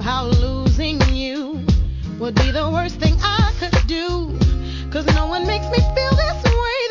how losing you would be the worst thing I could do. 'Cause no one makes me feel this way